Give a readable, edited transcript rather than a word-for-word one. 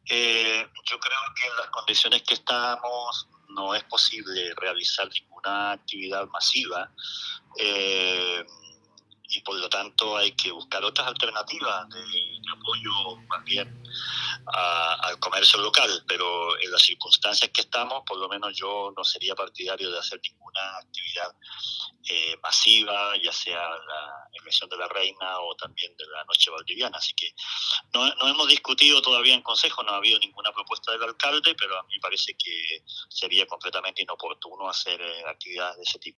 Yo creo que en las condiciones que estamos no es posible realizar ninguna actividad masiva. eh, y por lo tanto hay que buscar otras alternativas de apoyo más bien al comercio local, pero en las circunstancias que estamos, por lo menos yo no sería partidario de hacer ninguna actividad masiva, ya sea la elección de la reina o también de la noche valdiviana. Así que no hemos discutido todavía en consejo, no ha habido ninguna propuesta del alcalde, pero a mí me parece que sería completamente inoportuno hacer actividades de ese tipo.